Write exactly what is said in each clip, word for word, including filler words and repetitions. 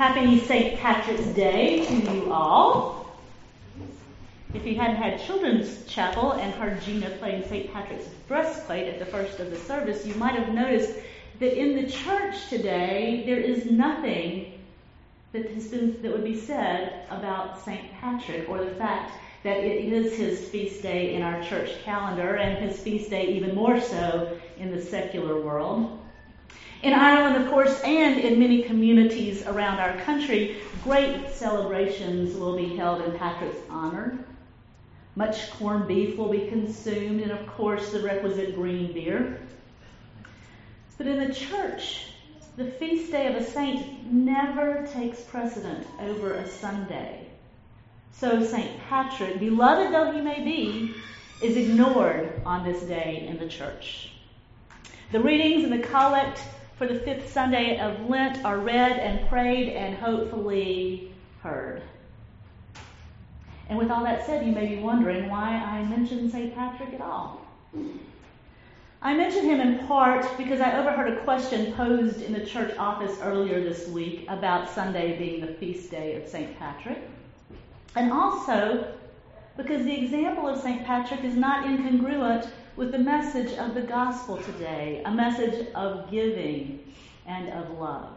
Happy Saint Patrick's Day to you all. If you hadn't had Children's Chapel and heard Gina playing Saint Patrick's breastplate at the first of the service, you might have noticed that in the church today there is nothing that has been that would be said about Saint Patrick, or the fact that it is his feast day in our church calendar, and his feast day even more so in the secular world. In Ireland, of course, and in many communities around our country, great celebrations will be held in Patrick's honor. Much corned beef will be consumed, and of course the requisite green beer. But in the church, the feast day of a saint never takes precedent over a Sunday. So Saint Patrick, beloved though he may be, is ignored on this day in the church. The readings and the collect for the fifth Sunday of Lent are read and prayed and hopefully heard. And with all that said, you may be wondering why I mention Saint Patrick at all. I mention him in part because I overheard a question posed in the church office earlier this week about Sunday being the feast day of Saint Patrick. And also because the example of Saint Patrick is not incongruent with the message of the gospel today, a message of giving and of love.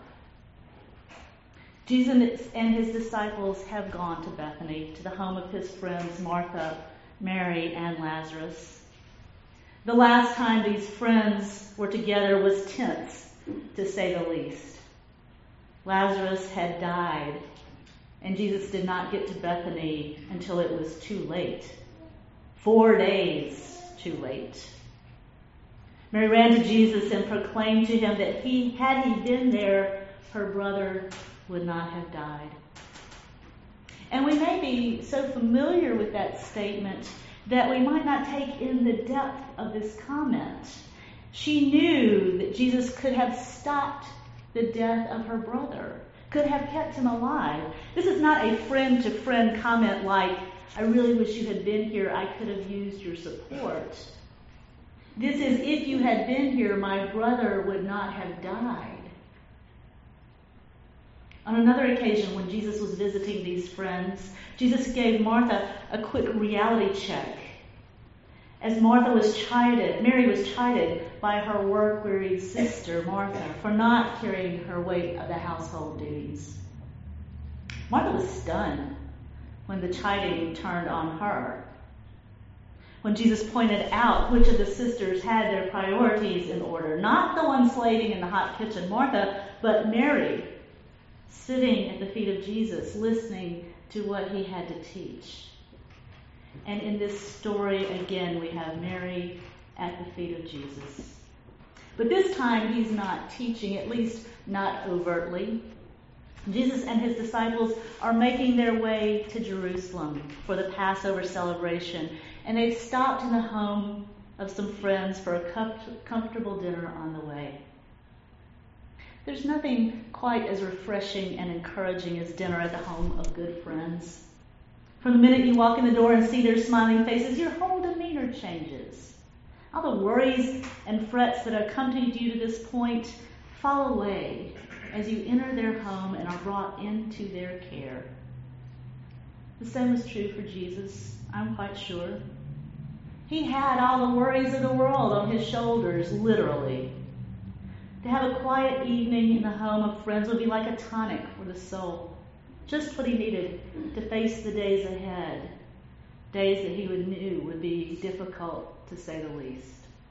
Jesus and his disciples have gone to Bethany, to the home of his friends Martha, Mary, and Lazarus. The last time these friends were together was tense, to say the least. Lazarus had died, and Jesus did not get to Bethany until it was too late. Four days too late. Mary ran to Jesus and proclaimed to him that he, had he been there, her brother would not have died. And we may be so familiar with that statement that we might not take in the depth of this comment. She knew that Jesus could have stopped the death of her brother, could have kept him alive. This is not a friend-to-friend comment like, I really wish you had been here, I could have used your support. This is, if you had been here, my brother would not have died. On another occasion, when Jesus was visiting these friends, Jesus gave Martha a quick reality check. As Martha was chided, Mary was chided by her work-wearied sister, Martha, for not carrying her weight of the household duties. Martha was stunned when the chiding turned on her. When Jesus pointed out which of the sisters had their priorities in order, not the one slaving in the hot kitchen, Martha, but Mary, sitting at the feet of Jesus, listening to what he had to teach. And in this story, again, we have Mary at the feet of Jesus. But this time, he's not teaching, at least not overtly. Jesus and his disciples are making their way to Jerusalem for the Passover celebration, and they've stopped in the home of some friends for a comf- comfortable dinner on the way. There's nothing quite as refreshing and encouraging as dinner at the home of good friends. From the minute you walk in the door and see their smiling faces, your whole demeanor changes. All the worries and frets that accompanied you to this point fall away as you enter their home and are brought into their care. The same is true for Jesus, I'm quite sure. He had all the worries of the world on his shoulders, literally. To have a quiet evening in the home of friends would be like a tonic for the soul. Just what he needed to face the days ahead. Days that he would knew would be difficult, to say the least.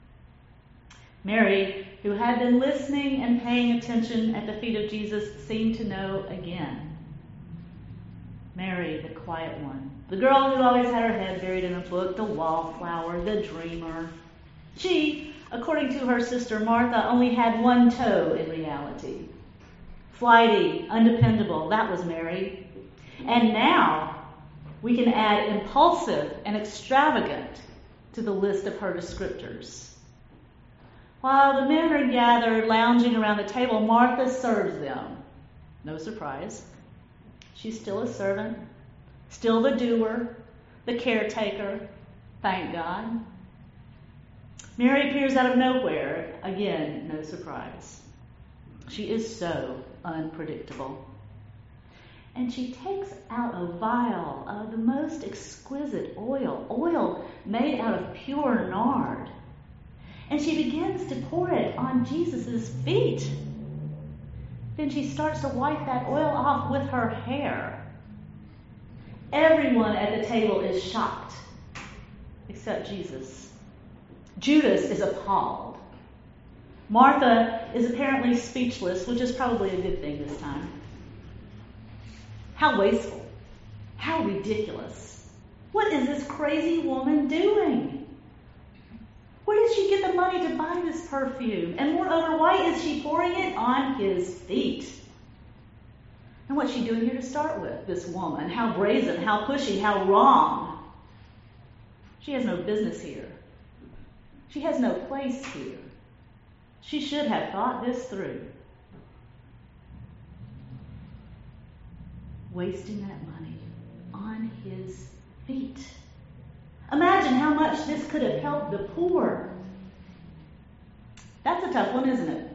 Mary, who had been listening and paying attention at the feet of Jesus, seemed to know again. Mary, the quiet one. The girl who always had her head buried in a book, the wallflower, the dreamer. She, according to her sister Martha, only had one toe in reality. Flighty, undependable, that was Mary. And now we can add impulsive and extravagant to the list of her descriptors. While the men are gathered, lounging around the table, Martha serves them. No surprise. She's still a servant, still the doer, the caretaker, thank God. Mary appears out of nowhere. Again, no surprise. She is so unpredictable. and she takes out a vial of the most exquisite oil, oil made out of pure nard. And she begins to pour it on Jesus' feet. Then she starts to wipe that oil off with her hair. Everyone at the table is shocked, except Jesus. Judas is appalled. Martha is apparently speechless, which is probably a good thing this time. How wasteful. How ridiculous. What is this crazy woman doing? Where did she get the money to buy this perfume? And moreover, why is she pouring it on his feet? And what's she doing here to start with, this woman? How brazen, how pushy, how wrong. She has no business here. She has no place here. She should have thought this through. Wasting that money on his feet. Imagine how much this could have helped the poor. That's a tough one, isn't it?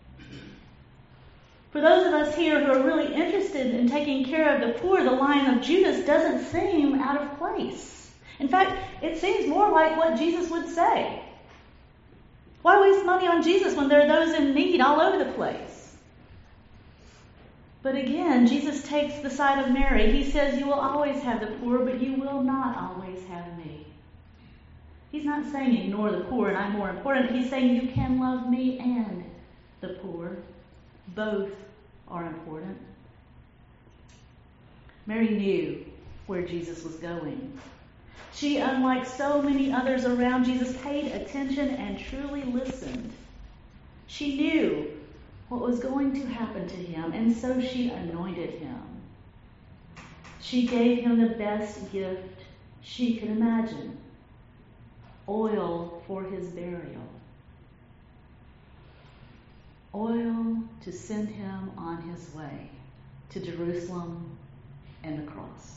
For those of us here who are really interested in taking care of the poor, the line of Judas doesn't seem out of place. In fact, it seems more like what Jesus would say. Why waste money on Jesus when there are those in need all over the place? But again, Jesus takes the side of Mary. He says, you will always have the poor, but you will not always have me. He's not saying ignore the poor and I'm more important. He's saying you can love me and the poor. Both are important. Mary knew where Jesus was going. She, unlike so many others around Jesus, paid attention and truly listened. She knew what was going to happen to him, and so she anointed him. She gave him the best gift she could imagine, oil for his burial. Oil to send him on his way to Jerusalem and the cross.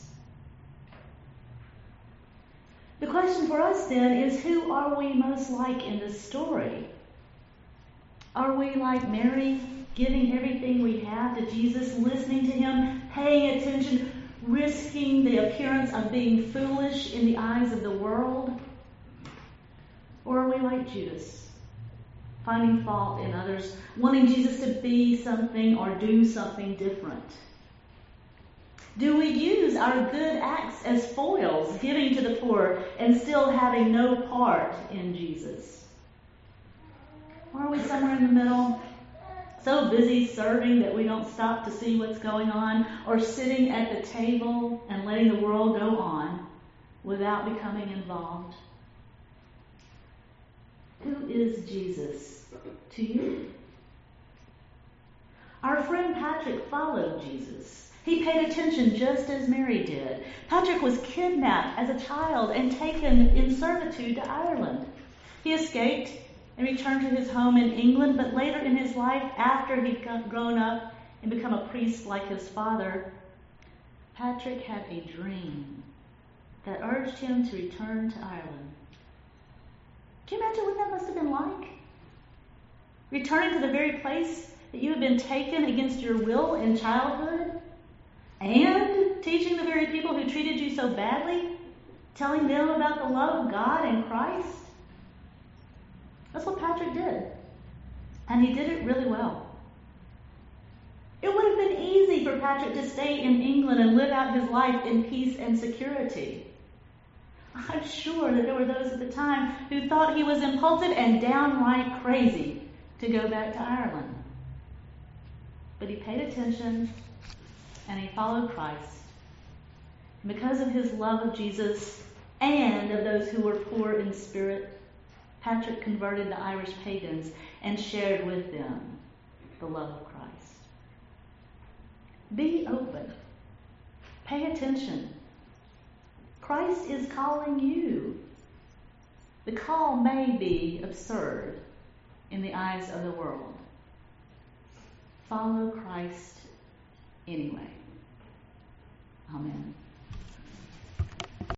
The question for us then is, who are we most like in this story? Are we like Mary, giving everything we have to Jesus, listening to him, paying attention, risking the appearance of being foolish in the eyes of the world? Or are we like Judas, finding fault in others, wanting Jesus to be something or do something different? Do we use our good acts as foils, giving to the poor and still having no part in Jesus? Or are we somewhere in the middle, so busy serving that we don't stop to see what's going on, or sitting at the table and letting the world go on without becoming involved? Who is Jesus to you? Our friend Patrick followed Jesus. He paid attention just as Mary did. Patrick was kidnapped as a child and taken in servitude to Ireland. He escaped and returned to his home in England, but later in his life, after he'd grown up and become a priest like his father, Patrick had a dream that urged him to return to Ireland. Can you imagine what that must have been like? Returning to the very place that you had been taken against your will in childhood, and teaching the very people who treated you so badly, telling them about the love of God and Christ. That's what Patrick did. And he did it really well. It would have been easy for Patrick to stay in England and live out his life in peace and security. I'm sure that there were those at the time who thought he was impulsive and downright crazy to go back to Ireland. But he paid attention and he followed Christ. And because of his love of Jesus and of those who were poor in spirit, Patrick converted the Irish pagans and shared with them the love of Christ. Be open. Pay attention. Christ is calling you. The call may be absurd in the eyes of the world. Follow Christ anyway. Amen.